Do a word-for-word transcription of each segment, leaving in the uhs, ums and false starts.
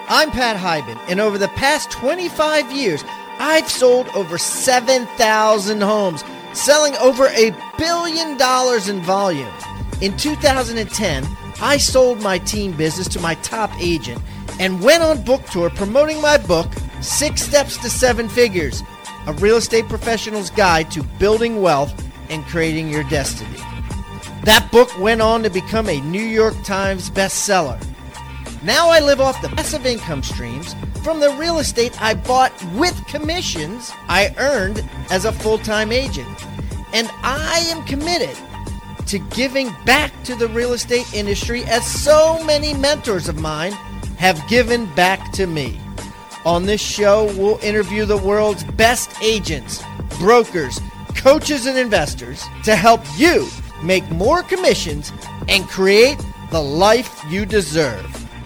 I'm Pat Hiban, and over the past twenty-five years, I've sold over seven thousand homes, selling over a billion dollars in volume. In two thousand ten, I sold my team business to my top agent and went on book tour promoting my book, Six Steps to Seven Figures, a real estate professional's guide to building wealth and creating your destiny. That book went on to become a New York Times bestseller. Now I live off the passive income streams from the real estate I bought with commissions I earned as a full-time agent. And I am committed to giving back to the real estate industry as so many mentors of mine have given back to me. On this show, we'll interview the world's best agents, brokers, coaches, and investors to help you make more commissions and create the life you deserve.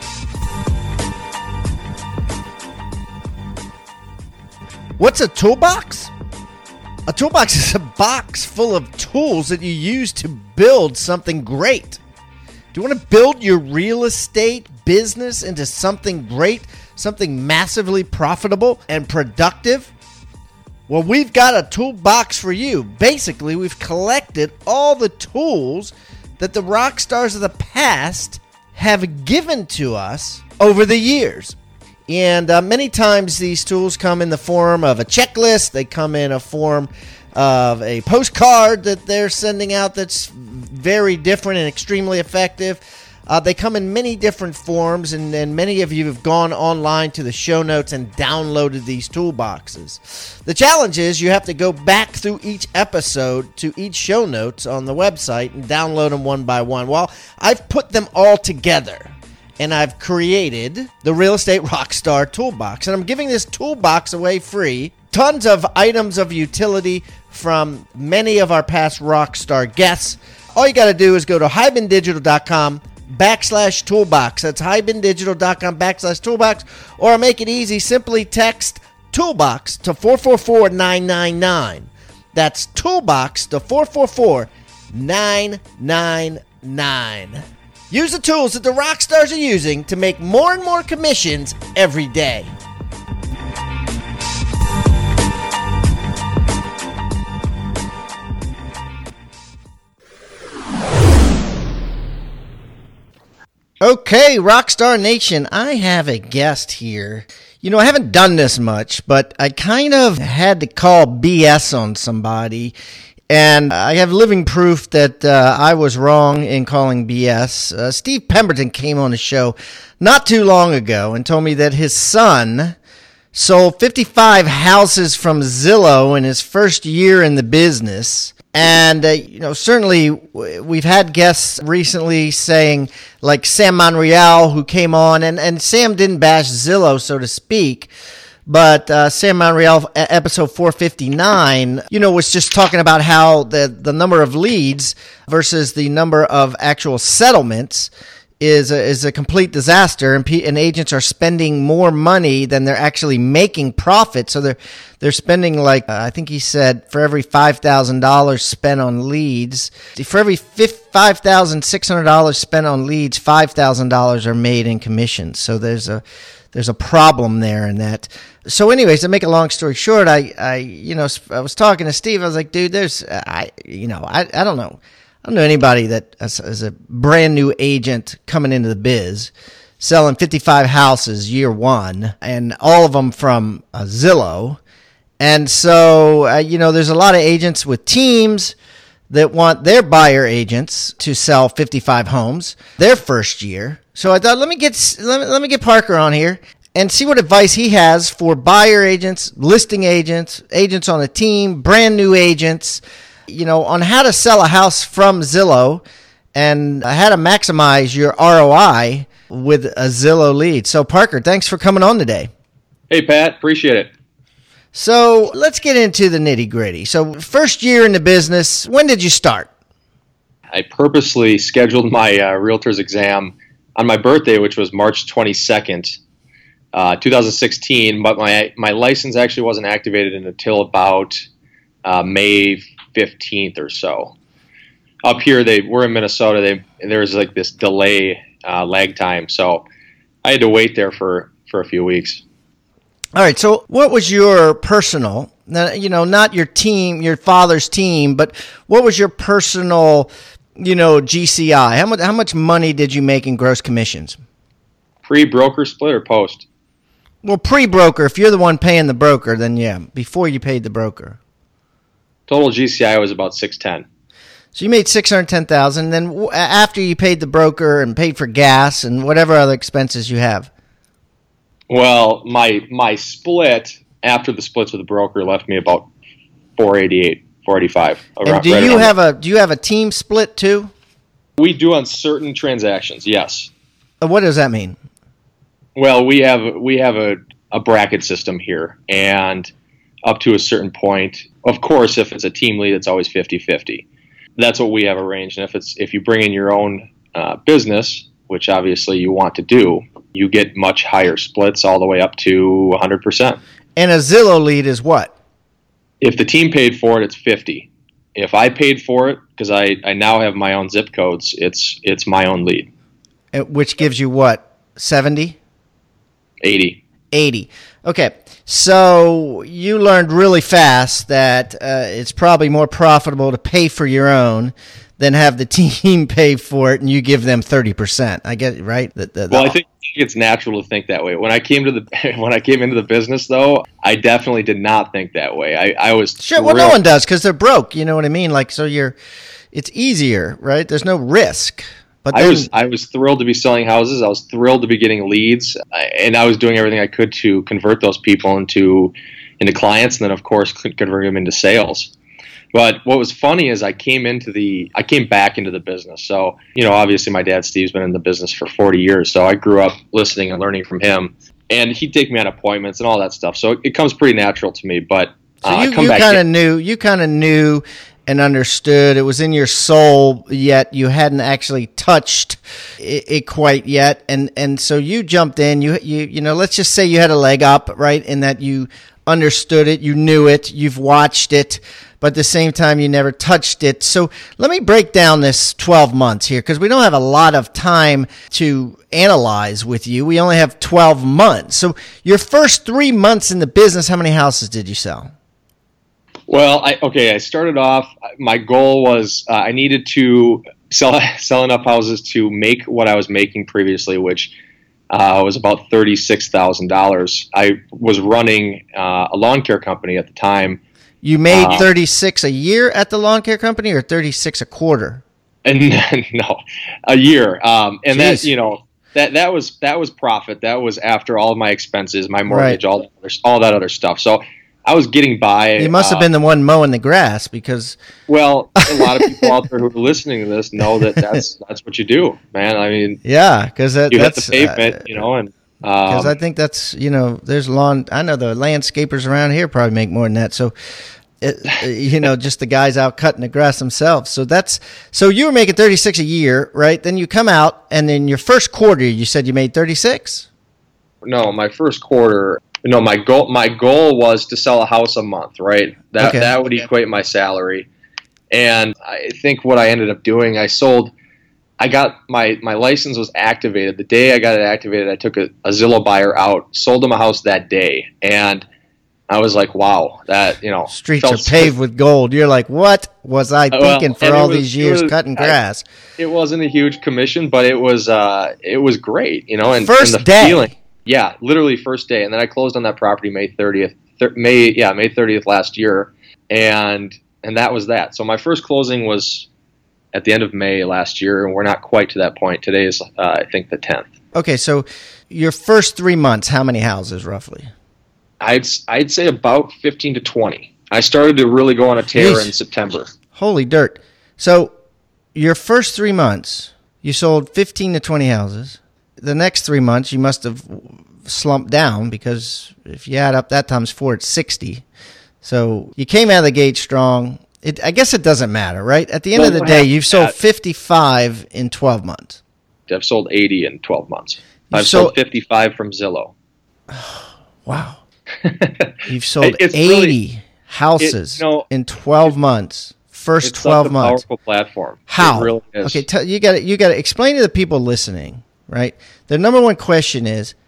What's a toolbox? A toolbox is a box full of tools that you use to build something great. Do you want to build your real estate business into something great, something massively profitable and productive? Well, we've got a toolbox for you. Basically, we've collected all the tools that the rock stars of the past have given to us over the years. And uh, many times these tools come in the form of a checklist. They come in a form of a postcard that they're sending out that's very different and extremely effective. Uh, they come in many different forms, and, and many of you have gone online to the show notes and downloaded these toolboxes. The challenge is you have to go back through each episode to each show notes on the website and download them one by one. Well, I've put them all together, and I've created the Real Estate Rockstar Toolbox. And I'm giving this toolbox away free. Tons of items of utility from many of our past Rockstar guests. All you got to do is go to hibandigital.com backslash toolbox. That's hibandigital.com backslash toolbox. Or make it easy. Simply text toolbox to four four four nine nine nine. That's toolbox to four four four nine nine nine. Use the tools that the rock stars are using to make more and more commissions every day. Okay, Rockstar Nation, I have a guest here. You know, I haven't done this much, but I kind of had to call B S on somebody. And I have living proof that uh, I was wrong in calling B S. Uh, Steve Pemberton came on the show not too long ago and told me that his son sold fifty-five houses from Zillow in his first year in the business. And, uh, you know, certainly we've had guests recently saying, like Sam Monreal, who came on, and, and Sam didn't bash Zillow, so to speak. But uh, Sam Monreal, episode four fifty-nine, you know, was just talking about how the, the number of leads versus the number of actual settlements is a, is a complete disaster, and, P- and agents are spending more money than they're actually making profit. So they're they're spending like uh, I think he said for every five thousand dollars spent on leads, for every five thousand six hundred dollars spent on leads, five thousand dollars are made in commissions. So there's a there's a problem there in that. So anyways, to make a long story short, I, I, you know, I was talking to Steve. I was like, dude, there's, I, you know, I, I don't know. I don't know anybody that is, is a brand new agent coming into the biz, selling fifty-five houses year one, and all of them from uh, Zillow. And so, uh, you know, there's a lot of agents with teams that want their buyer agents to sell fifty-five homes their first year. So I thought, let me get, let me, let me get Parker on here and see what advice he has for buyer agents, listing agents, agents on a team, brand new agents, you know, on how to sell a house from Zillow and how to maximize your R O I with a Zillow lead. So, Parker, thanks for coming on today. Hey, Pat. Appreciate it. So, let's get into the nitty-gritty. So, first year in the business, when did you start? I purposely scheduled my uh, realtor's exam on my birthday, which was March twenty-second, uh, two thousand sixteen, but my my license actually wasn't activated until about uh, May fifteenth or so. Up here, they we're in Minnesota. They there was like this delay uh, lag time, so I had to wait there for for a few weeks. All right. So what was your personal, you know, not your team, your father's team, but what was your personal, you know, G C I? How much, how much money did you make in gross commissions? Pre-broker split or post? Well, pre-broker. If you're the one paying the broker, then yeah, before you paid the broker. Total G C I was about six ten. So you made six hundred ten thousand dollars. Then w- after you paid the broker and paid for gas and whatever other expenses you have. Well, my my split after the splits with the broker left me about four eighty-eight, four eighty-five. And do you have a do you have a team split too? We do on certain transactions, yes. Uh, What does that mean? Well, we have we have a, a bracket system here, and up to a certain point, of course, if it's a team lead, it's always fifty-fifty. That's what we have arranged. And if it's if you bring in your own uh, business, which obviously you want to do, you get much higher splits all the way up to one hundred percent. And a Zillow lead is what? If the team paid for it, it's fifty. If I paid for it, because I, I now have my own zip codes, it's it's my own lead. Uh, Which gives you what? seventy? eighty. eighty. Okay. So you learned really fast that uh, it's probably more profitable to pay for your own than have the team pay for it and you give them thirty percent. I get it, right? The, the, the, Well, I think it's natural to think that way. When I came to the when I came into the business, though, I definitely did not think that way. I, I was Sure, well, no one does because they're broke. You know what I mean? Like, so you're, it's easier, right? There's no risk. But then, I was I was thrilled to be selling houses. I was thrilled to be getting leads, and I was doing everything I could to convert those people into into clients, and then of course convert them into sales. But what was funny is I came into the I came back into the business. So you know, obviously my dad Steve's been in the business for forty years, so I grew up listening and learning from him, and he'd take me on appointments and all that stuff. So it, it comes pretty natural to me. But so uh, you, you kind of knew you kind of knew. And understood it was in your soul, yet you hadn't actually touched it, it quite yet, and and so you jumped in. You you you know, let's just say you had a leg up, right? In that you understood it, you knew it, you've watched it, but at the same time you never touched it. So let me break down this twelve months here because we don't have a lot of time to analyze with you. We only have twelve months. So your first three months in the business, how many houses did you sell? Well, I, okay, I started off, my goal was uh, I needed to sell sell enough houses to make what I was making previously, which uh, was about thirty-six thousand dollars. I was running uh, a lawn care company at the time. You made uh, thirty-six a year at the lawn care company or thirty-six a quarter? And no, a year. Um, and Jeez. that, you know, that, that was that was profit. That was after all of my expenses, my mortgage, right. all, that other, all that other stuff. So I was getting by. You must have uh, been the one mowing the grass because. Well, a lot of people out there who are listening to this know that that's that's what you do, man. I mean, yeah, because that, you that's hit the pavement, uh, you know, and because um, I think that's you know, there's lawn. I know the landscapers around here probably make more than that. So, it, you know, just the guys out cutting the grass themselves. So that's so you were making thirty-six a year, right? Then you come out, and in your first quarter, you said you made thirty-six. No, my first quarter. No, my goal my goal was to sell a house a month, right? That okay. that would equate my salary. And I think what I ended up doing, I sold I got my my license was activated. The day I got it activated, I took a, a Zillow buyer out, sold him a house that day, and I was like, wow, that, you know, streets are paved with gold. You're like, what was I thinking well, for all was, these years was, cutting grass? I, it wasn't a huge commission, but it was uh it was great, you know, and, first and the day. feeling. Yeah, literally first day, and then I closed on that property May thirtieth. Th- May yeah May thirtieth last year, and and that was that. So my first closing was at the end of May last year, and we're not quite to that point. Today is uh, I think the tenth. Okay, so your first three months, how many houses roughly? I'd I'd say about fifteen to twenty. I started to really go on a tear Jeez. in September. Holy dirt! So your first three months, you sold fifteen to twenty houses. The next three months, you must have slumped down because if you add up that times four, it's sixty. So you came out of the gate strong. It, I guess it doesn't matter, right? At the end well, of the day, you've sold fifty-five in twelve months. I've sold eighty in twelve months. You've I've sold, sold fifty-five from Zillow. Wow. You've sold it's eighty really, houses it, you know, in twelve months. First it's twelve such a months. Powerful platform. How? It really is. Okay, tell, you got you got to explain to the people listening. Right? The number one question is,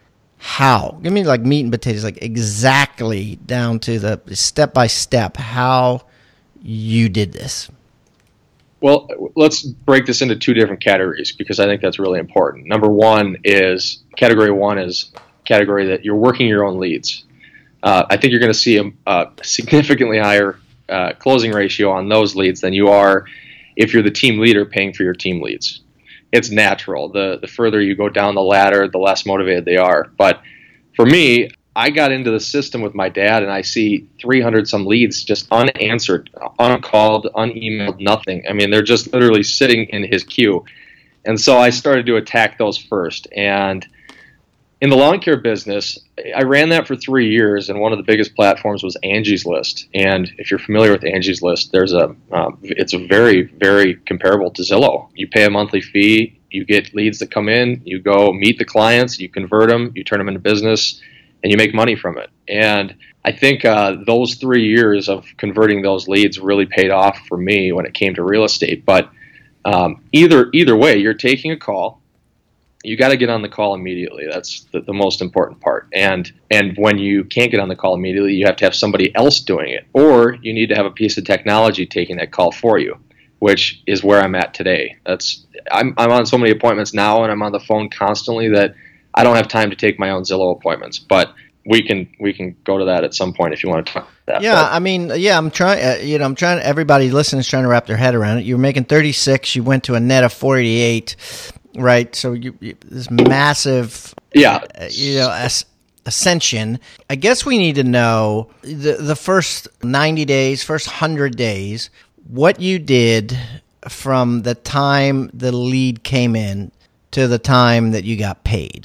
how. Give me like meat and potatoes, like exactly down to the step by step how you did this. Well, let's break this into two different categories because I think that's really important. Number one is category one is category that you're working your own leads. Uh, I think you're going to see a, a significantly higher uh, closing ratio on those leads than you are if you're the team leader paying for your team leads. It's natural. The the further you go down the ladder, the less motivated they are. But for me, I got into the system with my dad, and I see three hundred some leads just unanswered, uncalled, unemailed, nothing. I mean, they're just literally sitting in his queue. And so I started to attack those first. And in the lawn care business, I ran that for three years, and one of the biggest platforms was Angie's List. And if you're familiar with Angie's List, there's a um, it's a very, very comparable to Zillow. You pay a monthly fee, you get leads that come in, you go meet the clients, you convert them, you turn them into business, and you make money from it. And I think uh, those three years of converting those leads really paid off for me when it came to real estate. But um, either either way, you're taking a call. You got to get on the call immediately. That's the, the most important part. And and when you can't get on the call immediately, you have to have somebody else doing it. Or you need to have a piece of technology taking that call for you, which is where I'm at today. That's I'm I'm on so many appointments now, and I'm on the phone constantly that I don't have time to take my own Zillow appointments, but we can we can go to that at some point if you want to talk about that. Yeah, but, I mean, yeah, I'm trying. Uh, you know, I'm trying. Everybody listening is trying to wrap their head around it. You were making thirty-six. You went to a net of forty-eight, right? So you, you this massive, yeah, uh, you know, as, ascension. I guess we need to know the the first ninety days, first hundred days, what you did from the time the lead came in to the time that you got paid.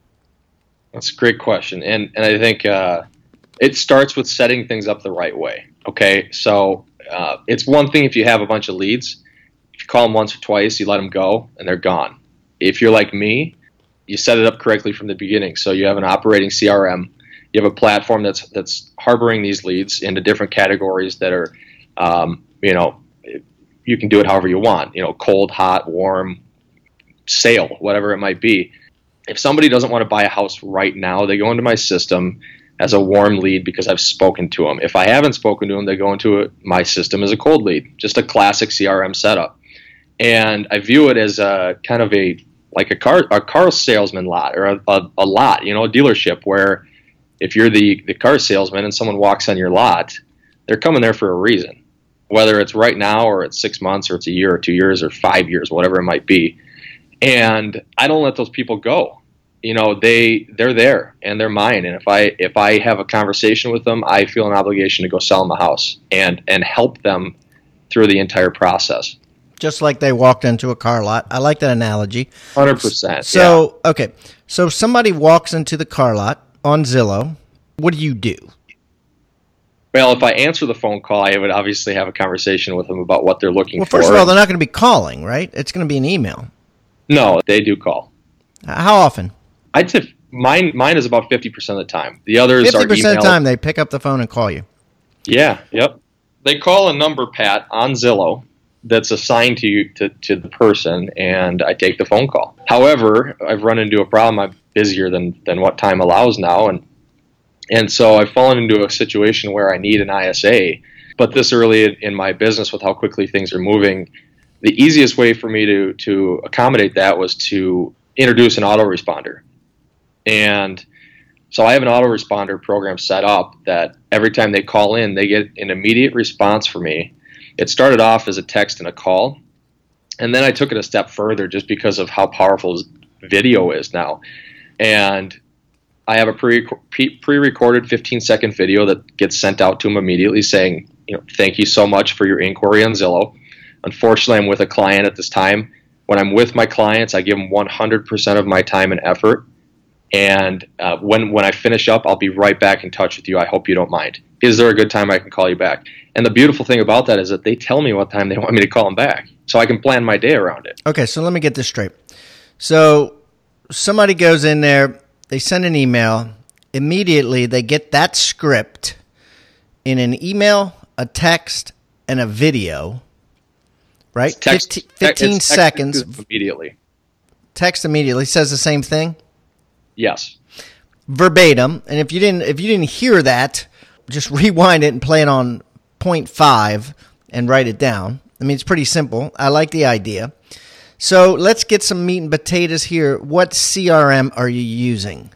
That's a great question. And and I think uh, it starts with setting things up the right way. Okay, so uh, it's one thing if you have a bunch of leads. If you call them once or twice, you let them go, and they're gone. If you're like me, you set it up correctly from the beginning. So you have an operating C R M. You have a platform that's that's harboring these leads into different categories that are, um, you know, you can do it however you want. You know, cold, hot, warm, sale, whatever it might be. If somebody doesn't want to buy a house right now, they go into my system as a warm lead because I've spoken to them. If I haven't spoken to them, they go into a, my system as a cold lead, just a classic C R M setup. And I view it as a kind of a like a car a car salesman lot or a, a, a lot, you know, a dealership where if you're the, the car salesman and someone walks on your lot, they're coming there for a reason, whether it's right now or it's six months or it's a year or two years or five years, whatever it might be. And I don't let those people go. You know, they they're there and they're mine. And if I if I have a conversation with them, I feel an obligation to go sell them a house and and help them through the entire process. Just like they walked into a car lot. I like that analogy. one hundred percent. So, yeah. Okay. So somebody walks into the car lot on Zillow. What do you do? Well, if I answer the phone call, I would obviously have a conversation with them about what they're looking well, for. Well, first of all, they're not going to be calling, right? It's going to be an email. No, they do call. How often? I'd say mine mine is about fifty percent of the time. The others are email. fifty percent of the time they pick up the phone and call you. Yeah, yep. They call a number, Pat, on Zillow that's assigned to you to, to the person, and I take the phone call. However, I've run into a problem. I'm busier than, than what time allows now, and and so I've fallen into a situation where I need an I S A. But this early in my business with how quickly things are moving, the easiest way for me to, to accommodate that was to introduce an autoresponder. And so I have an autoresponder program set up that every time they call in, they get an immediate response from me. It started off as a text and a call, and then I took it a step further just because of how powerful video is now. And I have a pre, pre-recorded fifteen-second video that gets sent out to them immediately saying, you know, thank you so much for your inquiry on Zillow. Unfortunately, I'm with a client at this time. When I'm with my clients, I give them one hundred percent of my time and effort. And uh, when when I finish up, I'll be right back in touch with you. I hope you don't mind. Is there a good time I can call you back? And the beautiful thing about that is that they tell me what time they want me to call them back, so I can plan my day around it. Okay, so let me get this straight. So somebody goes in there, they send an email. Immediately, they get that script in an email, a text, and a video, right? Text, fifteen, fifteen text seconds. Immediately. Text immediately. Says the same thing? Yes. verbatim. And if you didn't, if you didn't hear that, just rewind it and play it on point five and write it down. I mean, it's pretty simple. I like the idea. So let's get some meat and potatoes here. What C R M are you using?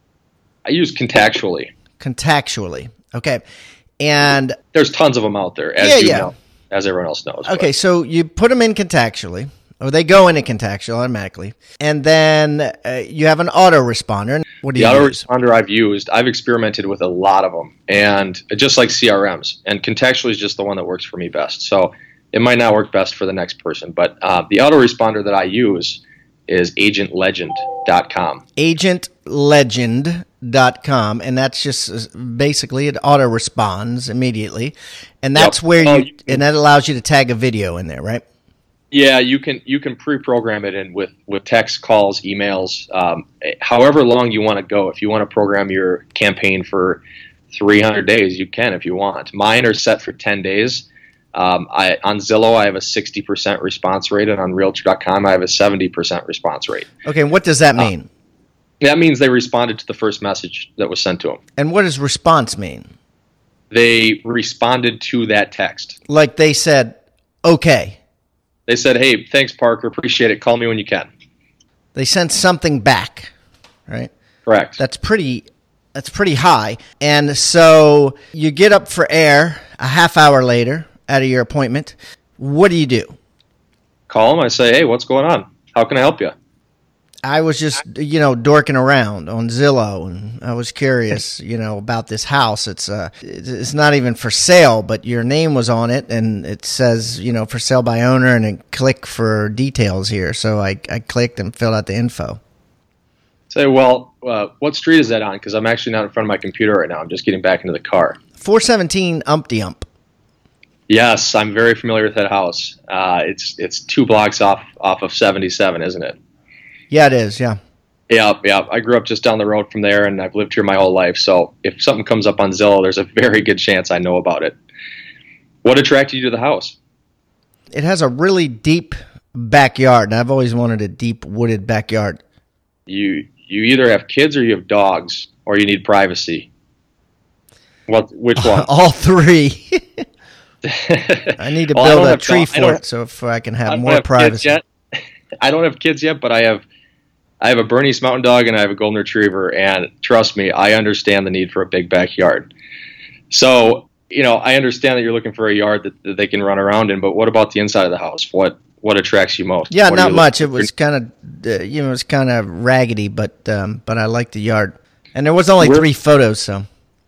I use Contactually. Contactually. Okay. And there's tons of them out there, as yeah, you yeah. know, as everyone else knows. Okay, but. so you put them in Contactually, or they go into Contactual automatically, and then uh, you have an autoresponder. What do the you use? autoresponder I've used, I've experimented with a lot of them, and just like C R Ms, and Contactually is just the one that works for me best. So it might not work best for the next person, but uh, the autoresponder that I use is agent legend dot com. agent legend dot com, and that's just basically it auto responds immediately, and that's yep. where oh, you, you and that allows you to tag a video in there, right? Yeah, you can you can pre-program it in with, with text, calls, emails, um, however long you want to go. If you want to program your campaign for three hundred days, you can if you want. Mine are set for ten days. Um, I, on Zillow, I have a sixty percent response rate, and on Realtor dot com, I have a seventy percent response rate. Okay, and what does that mean? Uh, that means they responded to the first message that was sent to them. And what does response mean? They responded to that text. Like they said, okay. They said, hey, thanks, Parker. Appreciate it. Call me when you can. They sent something back, right? Correct. That's pretty that's pretty high. And so you get up for air a half hour later out of your appointment. What do you do? Call them. I say, hey, what's going on? How can I help you? I was just, you know, dorking around on Zillow, and I was curious, you know, about this house. It's uh, it's not even for sale, but your name was on it, and it says, you know, for sale by owner, and then click for details here. So I, I clicked and filled out the info. Say, well, uh, what street is that on? Because I'm actually not in front of my computer right now. I'm just getting back into the car. four seventeen Umpty Ump. Yes, I'm very familiar with that house. Uh, it's it's two blocks off off of seventy-seven, isn't it? Yeah, it is, yeah. Yeah, yeah. I grew up just down the road from there, and I've lived here my whole life. So if something comes up on Zillow, there's a very good chance I know about it. What attracted you to the house? It has a really deep backyard, and I've always wanted a deep wooded backyard. You you either have kids or you have dogs, or you need privacy. What? Which one? All three. I need to well, build a tree do- fort so if I can have I don't more have privacy. Kids yet. I don't have kids yet, but I have I have a Bernese Mountain Dog and I have a Golden Retriever, and trust me, I understand the need for a big backyard. So, you know, I understand that you're looking for a yard that, that they can run around in, but what about the inside of the house? What what attracts you most? Yeah, What are not you much. It looking was for? kind of, uh, you know, it was kind of raggedy, but um, but I liked the yard, and there was only We're- three photos, so.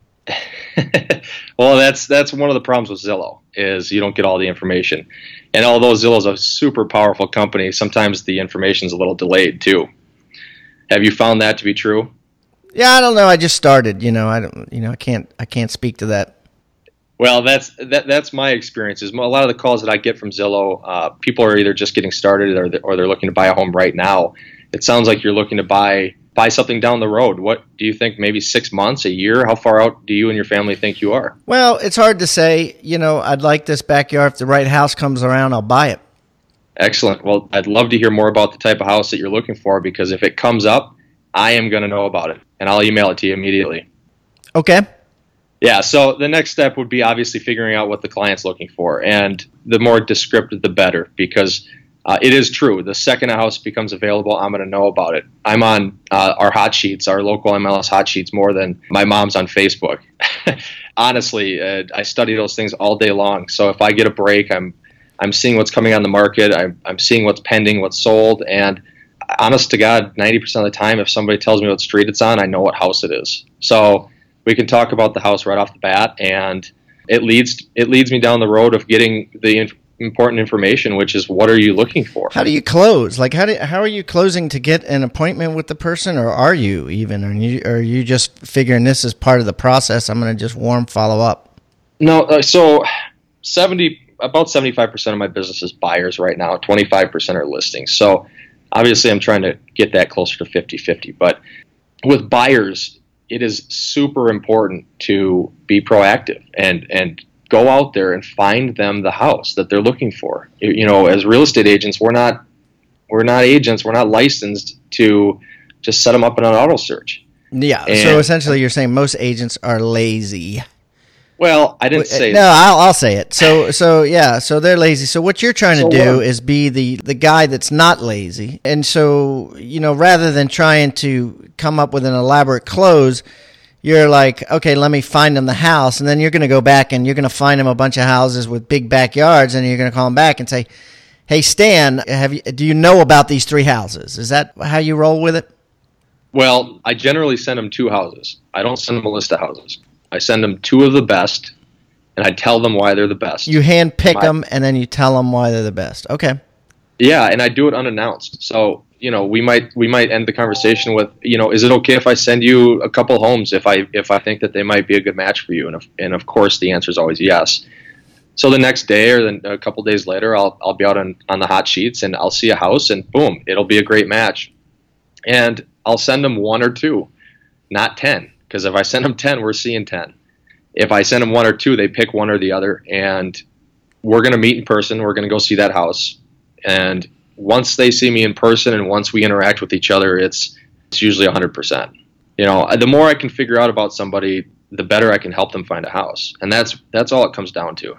Well, that's that's one of the problems with Zillow is you don't get all the information. And although Zillow's a super powerful company, sometimes the information's a little delayed too. Have you found that to be true? Yeah, I don't know. I just started. You know, I don't. You know, I can't. I can't speak to that. Well, that's that, that's my experience. Is a lot of the calls that I get from Zillow, uh, people are either just getting started or they're, or they're looking to buy a home right now. It sounds like you're looking to buy buy something down the road. What do you think? Maybe six months, a year? How far out do you and your family think you are? Well, it's hard to say. You know, I'd like this backyard. If the right house comes around, I'll buy it. Excellent. Well, I'd love to hear more about the type of house that you're looking for, because if it comes up, I am going to know about it, and I'll email it to you immediately. Okay. Yeah, so the next step would be obviously figuring out what the client's looking for, and the more descriptive, the better, because uh, it is true. The second a house becomes available, I'm going to know about it. I'm on uh, our hot sheets, our local M L S hot sheets, more than my mom's on Facebook. Honestly, uh, I study those things all day long, so if I get a break, I'm I'm seeing what's coming on the market, I'm, I'm seeing what's pending, what's sold, and honest to God, ninety percent of the time, if somebody tells me what street it's on, I know what house it is. So we can talk about the house right off the bat, and it leads it leads me down the road of getting the inf- important information, which is what are you looking for? How do you close? Like, how do how are you closing to get an appointment with the person, or are you even? Are you are you just figuring this is part of the process? I'm going to just warm follow up. No, uh, so seventy about seventy-five percent of my business is buyers right now. twenty-five percent are listings. So obviously, I'm trying to get that closer to fifty-fifty. But with buyers, it is super important to be proactive and, and go out there and find them the house that they're looking for. You know, as real estate agents, we're not we're not agents. We're not licensed to just set them up in an auto search. Yeah. And, so essentially, you're saying most agents are lazy. Well, I didn't say no. I'll, I'll say it. So so yeah. So they're lazy. So what you're trying So to do what? is be the the guy that's not lazy. And so you know, rather than trying to come up with an elaborate close, you're like, okay, let me find them the house, and then you're going to go back and you're going to find them a bunch of houses with big backyards, and you're going to call them back and say, hey, Stan, have you, do you know about these three houses? Is that how you roll with it? Well, I generally send them two houses. I don't send them a list of houses. I send them two of the best, and I tell them why they're the best. You hand pick My, them, and then you tell them why they're the best. Okay. Yeah, and I do it unannounced. So, you know, we might we might end the conversation with, you know, is it okay if I send you a couple homes if I if I think that they might be a good match for you? And if, and of course, the answer is always yes. So the next day or then a couple days later, I'll I'll be out on, on the hot sheets and I'll see a house and boom, it'll be a great match. And I'll send them one or two, not ten. Because if I send them ten, we're seeing ten. If I send them one or two, they pick one or the other. And we're going to meet in person. We're going to go see that house. And once they see me in person and once we interact with each other, it's it's usually one hundred percent. You know, the more I can figure out about somebody, the better I can help them find a house. And that's that's all it comes down to.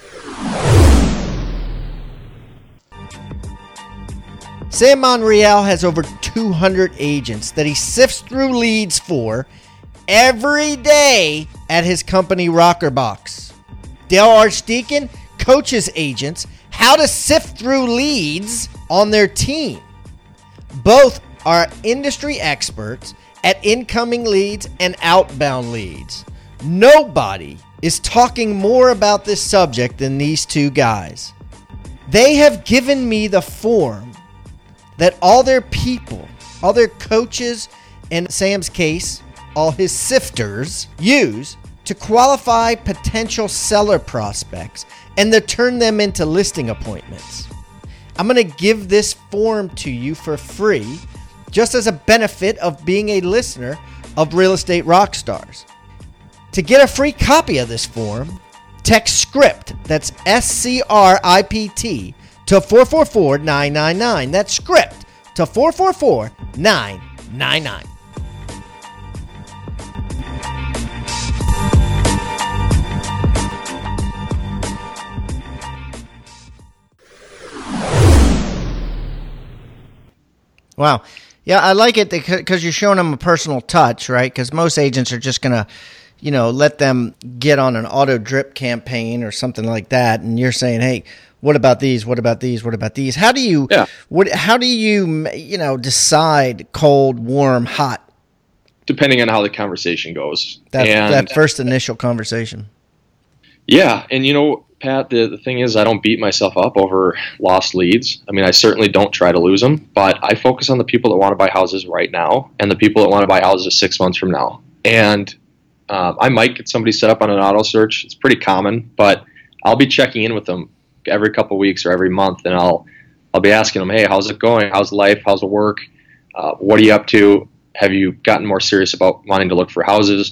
Sam Monreal has over two hundred agents that he sifts through leads for every day at his company Rockerbox. Dale Archdeacon coaches agents how to sift through leads on their team. Both are industry experts at incoming leads and outbound leads. Nobody is talking more about this subject than these two guys. They have given me the form that all their people, all their coaches, in Sam's case, all his sifters, use to qualify potential seller prospects and to turn them into listing appointments. I'm going to give this form to you for free, just as a benefit of being a listener of Real Estate Rockstars. To get a free copy of this form, text SCRIPT, that's S C R I P T, to four four four nine nine nine. That's SCRIPT to four four four nine nine nine. Wow. Yeah, I like it because you're showing them a personal touch, right? Because most agents are just going to, you know, let them get on an auto drip campaign or something like that. And you're saying, hey, what about these? What about these? What about these? How do you, yeah. what, how do you, you know, decide cold, warm, hot? Depending on how the conversation goes. That, and, that first initial conversation. Yeah. And, you know, Pat, the, the thing is I don't beat myself up over lost leads. I mean, I certainly don't try to lose them, but I focus on the people that want to buy houses right now and the people that want to buy houses six months from now. And um, I might get somebody set up on an auto search. It's pretty common, but I'll be checking in with them every couple of weeks or every month, and I'll I'll be asking them, hey, how's it going? How's life? How's the work? Uh, what are you up to? Have you gotten more serious about wanting to look for houses?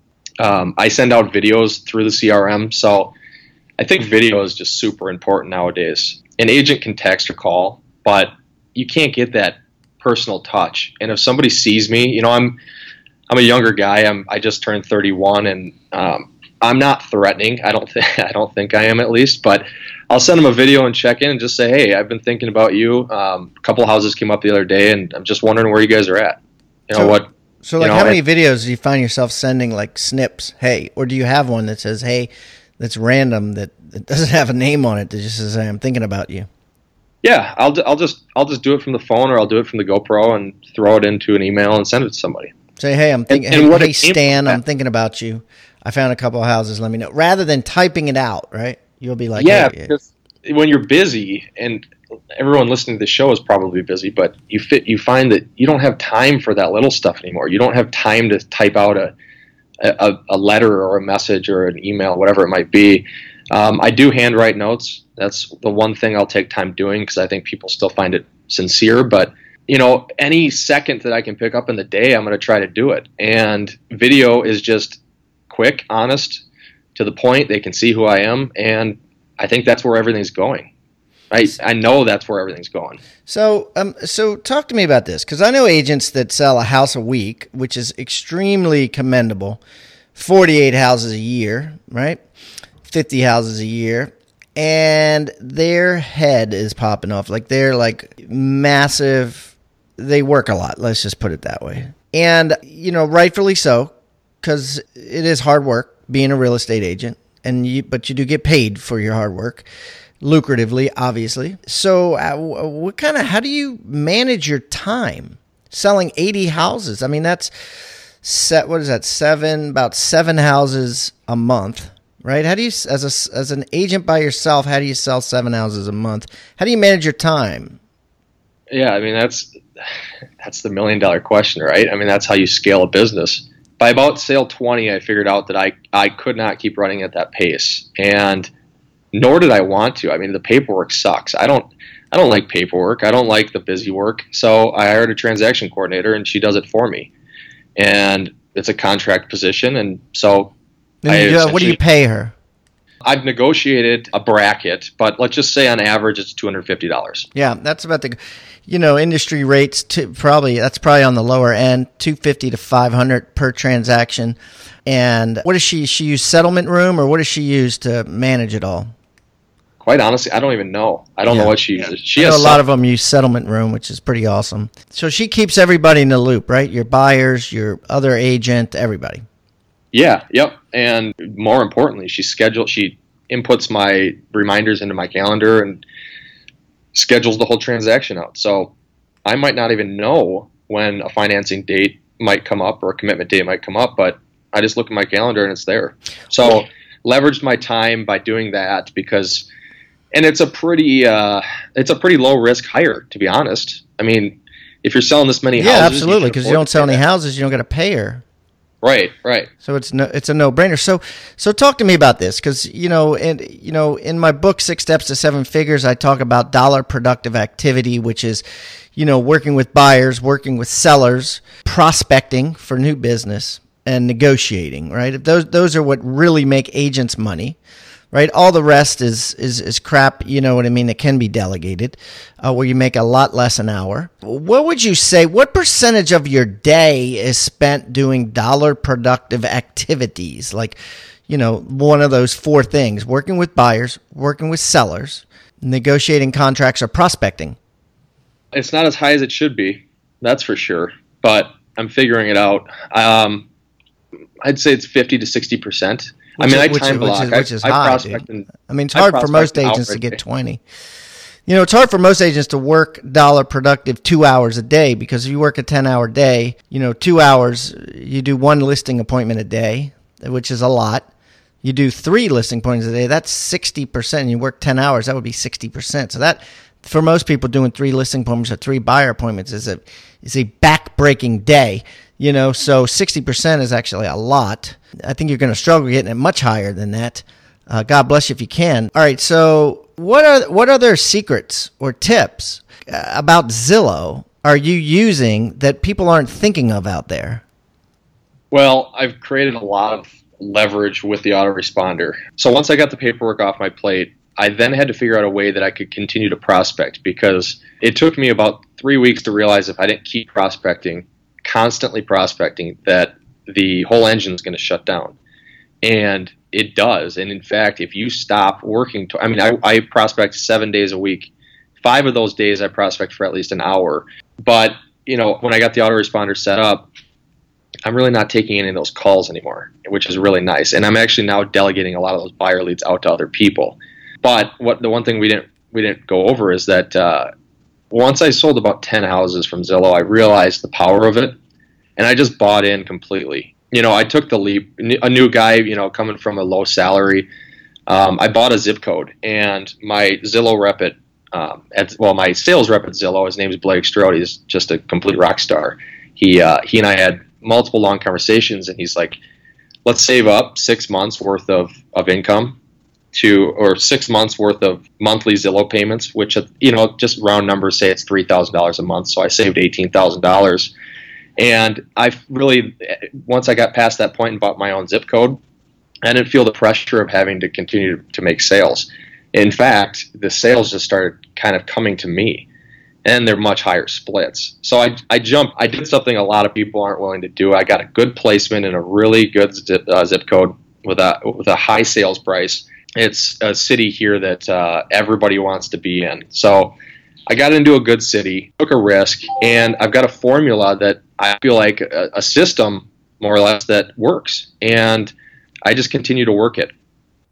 Um, I send out videos through the C R M, so I think video is just super important nowadays. An agent can text or call, but you can't get that personal touch. And if somebody sees me, you know, I'm I'm a younger guy. I'm I just turned thirty-one, and um, I'm not threatening. I don't think I don't think I am, at least. But I'll send them a video and check in and just say, hey, I've been thinking about you. Um, a couple houses came up the other day, and I'm just wondering where you guys are at. You know so, what? So, like, you know, how many and, videos do you find yourself sending, like snips? Hey, or do you have one that says, hey, that's random, that, that doesn't have a name on it, that just says, hey, I'm thinking about you? Yeah, I'll I'll just I'll just do it from the phone, or I'll do it from the GoPro and throw it into an email and send it to somebody. Say, hey, I'm thinking. And, and hey, hey Stan, I'm thinking about you. I found a couple of houses. Let me know. Rather than typing it out, right? You'll be like, yeah, hey, because when you're busy, and everyone listening to the show is probably busy, but you fit you find that you don't have time for that little stuff anymore. You don't have time to type out a a, a letter or a message or an email, whatever it might be. Um, I do handwrite notes. That's the one thing I'll take time doing, because I think people still find it sincere. But, you know, any second that I can pick up in the day, I'm going to try to do it. And video is just quick, honest, to the point. They can see who I am. And I think that's where everything's going. I, I know that's where everything's going. So, um, so talk to me about this, because I know agents that sell a house a week, which is extremely commendable. forty-eight houses a year, right? fifty houses a year, and their head is popping off. Like they're like massive. They work a lot. Let's just put it that way. And, you know, rightfully so, because it is hard work being a real estate agent, and you, but you do get paid for your hard work. Lucratively, obviously. So uh, what kind of, how do you manage your time selling eighty houses? I mean, that's set, what is that? Seven, about seven houses a month, right? How do you, as a, as an agent by yourself, how do you sell seven houses a month? How do you manage your time? Yeah. I mean, that's, that's the million dollar question, right? I mean, that's how you scale a business. By about sale twenty, I figured out that I, I could not keep running at that pace. And nor did I want to. I mean, the paperwork sucks. I don't I don't like paperwork. I don't like the busy work. So I hired a transaction coordinator, and she does it for me. And it's a contract position. And so I you, what do you pay her? I've negotiated a bracket, but let's just say on average it's two hundred fifty dollars. Yeah, that's about the, you know, industry rates, to probably, that's probably on the lower end, two hundred fifty to five hundred per transaction. And what does she, she use settlement room, or what does she use to manage it all? Quite honestly, I don't even know. I don't yeah. know what she uses. She I has know a lot of them use settlement room, which is pretty awesome. So she keeps everybody in the loop, right? Your buyers, your other agent, everybody. Yeah, yep. And more importantly, she schedules, she inputs my reminders into my calendar and schedules the whole transaction out. So I might not even know when a financing date might come up or a commitment date might come up, but I just look at my calendar and it's there. So leveraged my time by doing that because... And it's a pretty, uh, it's a pretty low risk hire, to be honest. I mean, if you're selling this many yeah, houses, absolutely, because you, you don't sell any that. houses, you don't got to pay her. Right, right. So it's no, it's a no brainer. So, so talk to me about this, because you know, and you know, in my book, Six Steps to Seven Figures, I talk about dollar productive activity, which is, you know, working with buyers, working with sellers, prospecting for new business, and negotiating. Right, those those are what really make agents money. Right, all the rest is, is is crap. You know what I mean? It can be delegated, uh, where you make a lot less an hour. What would you say? What percentage of your day is spent doing dollar productive activities? Like, you know, one of those four things: working with buyers, working with sellers, negotiating contracts, or prospecting. It's not as high as it should be, that's for sure. But I'm figuring it out. Um, I'd say it's fifty to sixty percent. I mean, I time block. Which is, which is I, high, I, and, I mean, it's hard for most agents to get twenty. You know, it's hard for most agents to work dollar productive two hours a day, because if you work a ten-hour day, you know, two hours, you do one listing appointment a day, which is a lot. You do three listing appointments a day, that's sixty percent. You work ten hours, that would be sixty percent. So that, for most people, doing three listing appointments or three buyer appointments is a is a back-breaking day. You know, so sixty percent is actually a lot. I think you're going to struggle getting it much higher than that. Uh, God bless you if you can. All right, so what are what other secrets or tips uh, about Zillow are you using that people aren't thinking of out there? Well, I've created a lot of leverage with the autoresponder. So once I got the paperwork off my plate, I then had to figure out a way that I could continue to prospect, because it took me about three weeks to realize if I didn't keep prospecting, constantly prospecting, that the whole engine is going to shut down. And it does. And in fact, if you stop working, to, I mean, I, I prospect seven days a week. Five of those days I prospect for at least an hour. But, you know, when I got the autoresponder set up, I'm really not taking any of those calls anymore, which is really nice. And I'm actually now delegating a lot of those buyer leads out to other people. But what the one thing we didn't we didn't go over is that uh, once I sold about ten houses from Zillow, I realized the power of it. And I just bought in completely. You know, I took the leap. A new guy, you know, coming from a low salary, um, I bought a zip code. And my Zillow rep at, um, at, well, my sales rep at Zillow, his name is Blake Strode. He's just a complete rock star. He, uh, he and I had multiple long conversations, and he's like, let's save up six months worth of, of income to, or six months worth of monthly Zillow payments, which, you know, just round numbers say it's three thousand dollars a month. So I saved eighteen thousand dollars. And I really, once I got past that point and bought my own zip code, I didn't feel the pressure of having to continue to make sales. In fact, the sales just started kind of coming to me, and they're much higher splits. So I, I jumped, I did something a lot of people aren't willing to do. I got a good placement in a really good zip, uh, zip code with a, with a high sales price. It's a city here that uh, everybody wants to be in. So I got into a good city, took a risk, and I've got a formula that I feel like a, a system, more or less, that works. And I just continue to work it.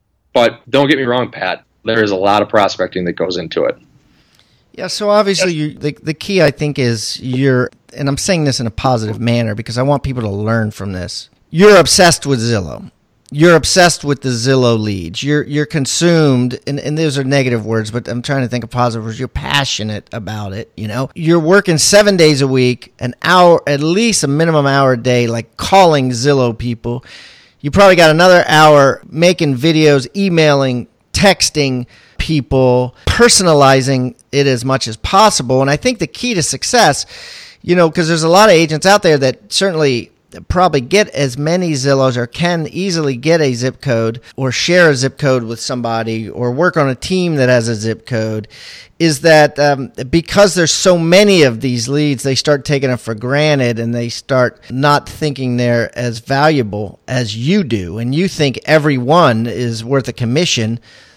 But don't get me wrong, Pat. There is a lot of prospecting that goes into it. Yeah, so obviously you, the, the key, I think, is you're, and I'm saying this in a positive manner because I want people to learn from this. You're obsessed with Zillow. You're obsessed with the Zillow leads. You're you're consumed, and, and those are negative words, but I'm trying to think of positive words. You're passionate about it, you know? You're working seven days a week, an hour, at least a minimum hour a day, like calling Zillow people. You probably got another hour making videos, emailing, texting people, personalizing it as much as possible. And I think the key to success, you know, because there's a lot of agents out there that certainly probably get as many Zillows or can easily get a zip code or share a zip code with somebody or work on a team that has a zip code, is that um, because there's so many of these leads, they start taking it for granted and they start not thinking they're as valuable as you do. And you think every one is worth a commission,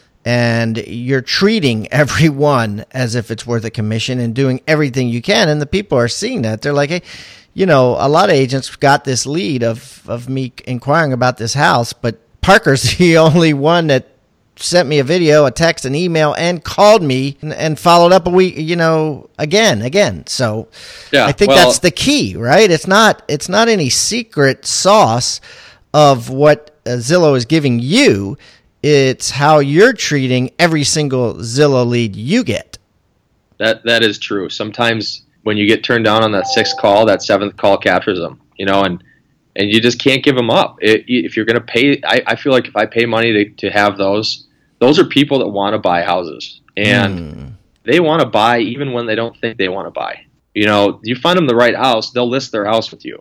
and you're treating every one as if it's worth a commission and doing everything you can. And the people are seeing that. They're like, hey, you know, a lot of agents got this lead of, of me inquiring about this house, but Parker's the only one that sent me a video, a text, an email, and called me and, and followed up a week, you know, again, again. So yeah, I think well, that's the key, right? It's not, it's not any secret sauce of what uh, Zillow is giving you. It's how you're treating every single Zillow lead you get. That that is true. Sometimes when you get turned down on that sixth call, that seventh call captures them, you know, and, and you just can't give them up. It, if you're going to pay, I, I feel like if I pay money to, to have those, those are people that want to buy houses, and mm. they want to buy even when they don't think they want to buy. You know, you find them the right house, they'll list their house with you.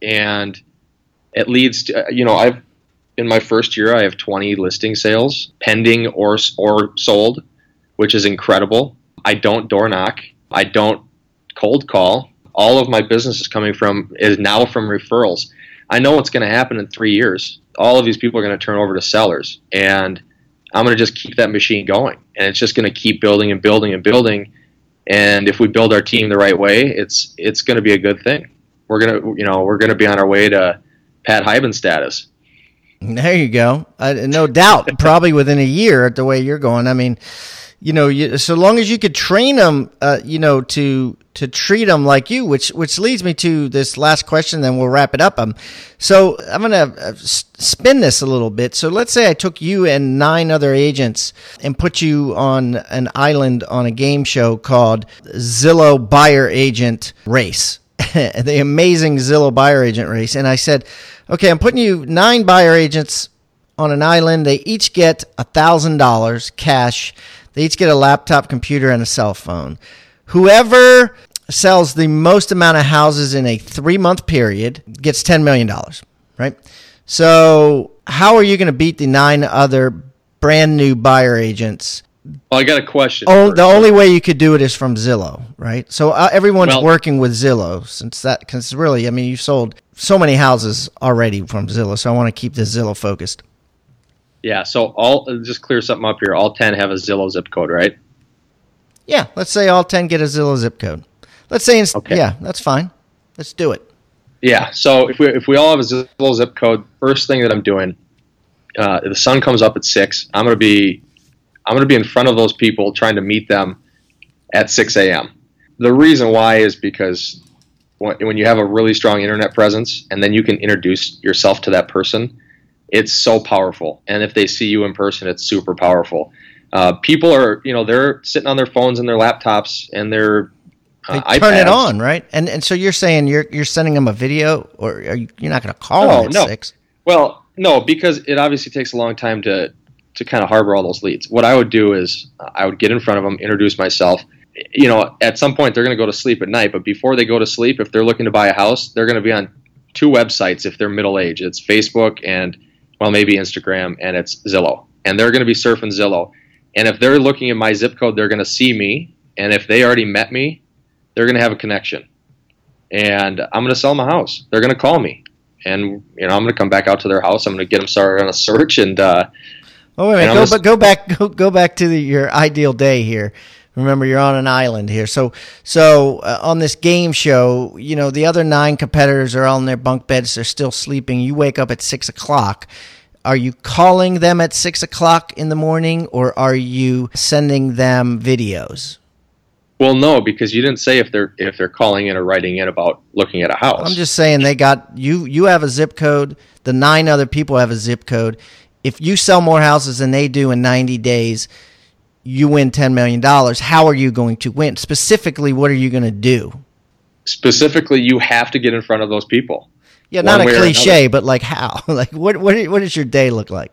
And it leads to, you know, I've, in my first year, I have twenty listing sales pending or, or sold, which is incredible. I don't door knock. I don't cold call. All of my business is coming from is now from referrals. I know what's going to happen in three years. All of these people are going to turn over to sellers, and I'm going to just keep that machine going, and it's just going to keep building and building and building. And if we build our team the right way, it's it's going to be a good thing. We're going to, you know, we're going to be on our way to Pat Hiban status. There you go. Uh, no doubt, probably within a year at the way you're going. I mean, you know, you, so long as you could train them, uh, you know, to to treat them like you, which which leads me to this last question, then we'll wrap it up. Um, so I'm going to spin this a little bit. So let's say I took you and nine other agents and put you on an island on a game show called Zillow Buyer Agent Race, the amazing Zillow Buyer Agent Race. And I said, okay, I'm putting you nine buyer agents on an island. They each get one thousand dollars cash. They each get a laptop, computer, and a cell phone. Whoever sells the most amount of houses in a three-month period gets ten million dollars, right? So how are you going to beat the nine other brand-new buyer agents? Well, I got a question. Oh, the only way you could do it is from Zillow, right? So uh, everyone's well, working with Zillow since that, because really, I mean, you've sold so many houses already from Zillow, so I want to keep this Zillow focused. Yeah, so all just clear something up here. All ten have a Zillow zip code, right? Yeah, let's say all ten get a Zillow zip code. Let's say, inst- okay. yeah, that's fine. Let's do it. Yeah, so if we if we all have a Zillow zip code, first thing that I'm doing, uh, the sun comes up at six. I'm gonna be I'm gonna be in front of those people trying to meet them at six a.m. The reason why is because when you have a really strong internet presence and then you can introduce yourself to that person, it's so powerful. And if they see you in person, it's super powerful. Uh, people are, you know, they're sitting on their phones and their laptops and their uh, they turn iPads. It on, right? And and so you're saying you're you're sending them a video, or are you, you're not going to call no, them at no. six? Well, no, because it obviously takes a long time to to kind of harbor all those leads. What I would do is uh, I would get in front of them, introduce myself. You know, at some point they're going to go to sleep at night, but before they go to sleep, if they're looking to buy a house, they're going to be on two websites if they're middle age. It's Facebook and, well, maybe Instagram, and it's Zillow. And they're going to be surfing Zillow. And if they're looking at my zip code, they're going to see me. And if they already met me, they're going to have a connection. And I'm going to sell them a house. They're going to call me. And, you know, I'm going to come back out to their house. I'm going to get them started on a search. And, uh, oh, wait a minute. Go, gonna... go back, go, go back to the, your ideal day here. Remember, you're on an island here. So, so uh, on this game show, you know, the other nine competitors are on their bunk beds. They're still sleeping. You wake up at six o'clock. Are you calling them at six o'clock in the morning, or are you sending them videos? Well, no, because you didn't say if they're if they're calling in or writing in about looking at a house. I'm just saying they got you. You have a zip code. The nine other people have a zip code. If you sell more houses than they do in ninety days, you win ten million dollars. How are you going to win? Specifically, what are you going to do? Specifically, you have to get in front of those people. Yeah, not a cliche, but like how? Like what? What? What does your day look like?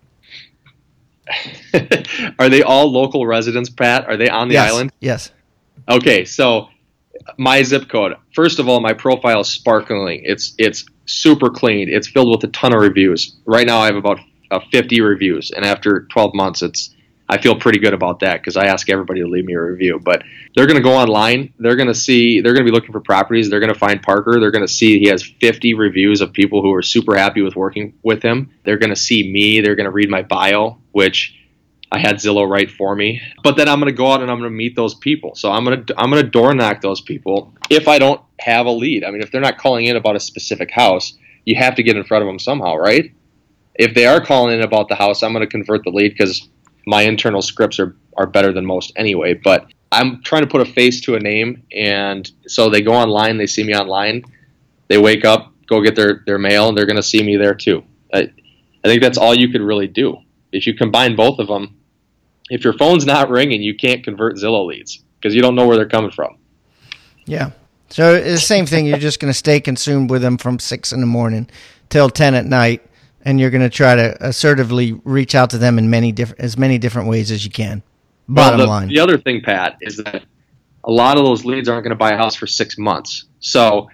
Are they all local residents, Pat? Are they on the yes, island? Yes. Okay, so my zip code. First of all, my profile is sparkling. It's it's super clean. It's filled with a ton of reviews. Right now, I have about uh, fifty reviews, and after twelve months, it's I feel pretty good about that because I ask everybody to leave me a review. But they're going to go online. They're going to see. They're going to be looking for properties. They're going to find Parker. They're going to see he has fifty reviews of people who are super happy with working with him. They're going to see me. They're going to read my bio, which I had Zillow write for me. But then I'm going to go out and I'm going to meet those people. So I'm going to I'm going to door knock those people if I don't have a lead. I mean, if they're not calling in about a specific house, you have to get in front of them somehow, right? If they are calling in about the house, I'm going to convert the lead because my internal scripts are, are better than most anyway. But I'm trying to put a face to a name. And so they go online, they see me online, they wake up, go get their, their mail, and they're going to see me there too. I, I think that's all you could really do. If you combine both of them, if your phone's not ringing, you can't convert Zillow leads because you don't know where they're coming from. Yeah. So it's the same thing. You're just going to stay consumed with them from six in the morning till ten at night, and you're going to try to assertively reach out to them in many different, as many different ways as you can. Bottom well, the, line. The other thing, Pat, is that a lot of those leads aren't going to buy a house for six months. So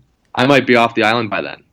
I might be off the island by then.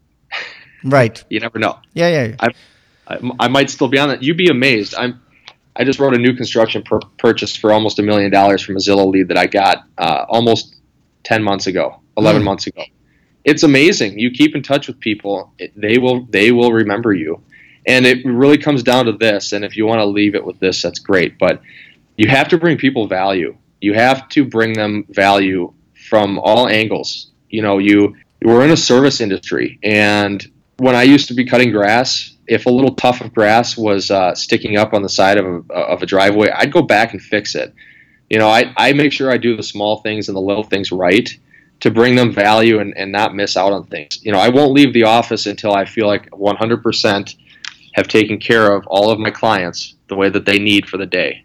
Right. You never know. Yeah, yeah. yeah. I, I, I might still be on that. You'd be amazed. I'm. I just wrote a new construction per- purchase for almost a million dollars from a Zillow lead that I got uh, almost ten months ago, eleven mm. months ago. It's amazing. You keep in touch with people; it, they will they will remember you. And it really comes down to this. And if you want to leave it with this, that's great. But you have to bring people value. You have to bring them value from all angles. You know, you we're in a service industry, and when I used to be cutting grass, if a little tuft of grass was uh, sticking up on the side of a, of a driveway, I'd go back and fix it. You know, I, I make sure I do the small things and the little things right to bring them value and, and not miss out on things. You know, I won't leave the office until I feel like one hundred percent have taken care of all of my clients the way that they need for the day.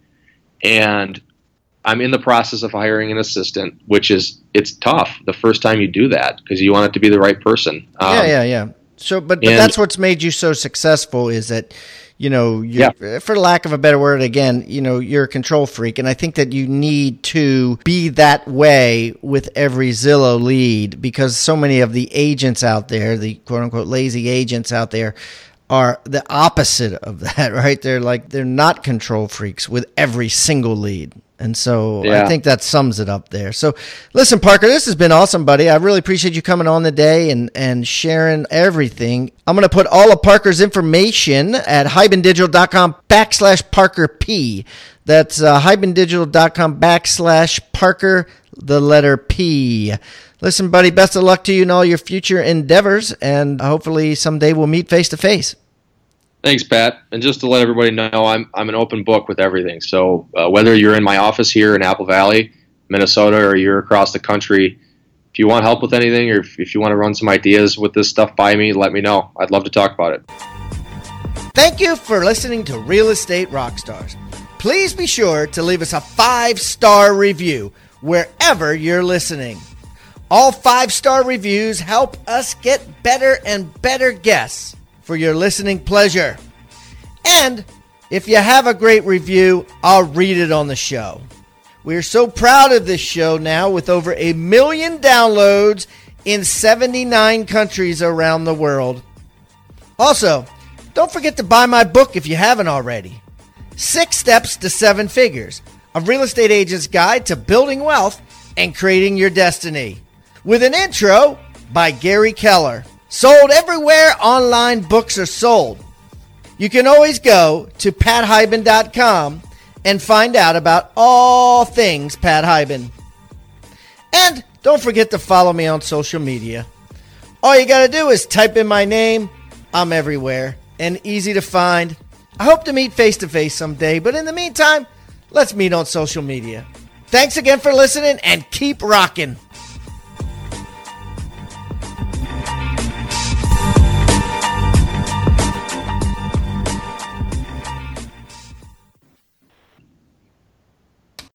And I'm in the process of hiring an assistant, which is, it's tough the first time you do that because you want it to be the right person. Um, yeah, yeah, yeah. So, but, but and, that's what's made you so successful is that, you know, you're, yeah. for lack of a better word, again, you know, you're a control freak. And I think that you need to be that way with every Zillow lead because so many of the agents out there, the quote unquote lazy agents out there, are the opposite of that, right? They're like, they're not control freaks with every single lead. And so yeah. I think that sums it up there. So listen, Parker, this has been awesome, buddy. I really appreciate you coming on today and, and sharing everything. I'm going to put all of Parker's information at hibandigital.com backslash Parker P. That's uh, hibandigital.com backslash Parker, the letter P. Listen, buddy, best of luck to you in all your future endeavors, and hopefully someday we'll meet face to face. Thanks, Pat. And just to let everybody know, I'm I'm an open book with everything. So uh, whether you're in my office here in Apple Valley, Minnesota, or you're across the country, if you want help with anything or if, if you want to run some ideas with this stuff by me, let me know. I'd love to talk about it. Thank you for listening to Real Estate Rockstars. Please be sure to leave us a five-star review wherever you're listening. All five-star reviews help us get better and better guests for your listening pleasure. And if you have a great review, I'll read it on the show. We are so proud of this show now with over a million downloads in seventy-nine countries around the world. Also, don't forget to buy my book if you haven't already. Six Steps to Seven Figures, a real estate agent's guide to building wealth and creating your destiny. With an intro by Gary Keller. Sold everywhere online books are sold. You can always go to pat hiban dot com and find out about all things Pat Hiban. And don't forget to follow me on social media. All you got to do is type in my name. I'm everywhere and easy to find. I hope to meet face to face someday, but in the meantime, let's meet on social media. Thanks again for listening and keep rocking.